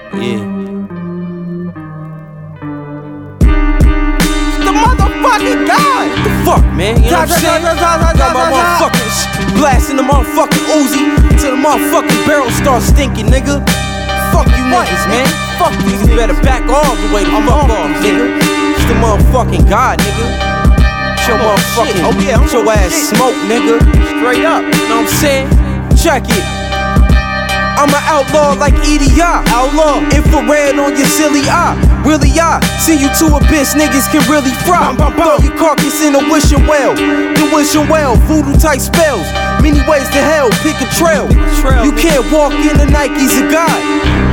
Yeah. The motherfucking God! The fuck, man? You know what I'm saying? Got my motherfucking blasting the motherfucking Uzi till the motherfucking barrel starts stinking, nigga. Fuck you niggas, man. Fuck these niggas. Better back all the way the fuck off, nigga. It's the motherfucking God, nigga. Your motherfucking, your ass smoke, nigga. Straight up, you know what I'm saying? Check it. I'm an outlaw like EDI. Outlaw, infrared on your silly eye. Really, I send you to a bitch niggas can really fry. Throw your carcass in a wishing well. The wishing well, voodoo type spells. Many ways to hell, pick a trail. You can't walk in the Nikes of God.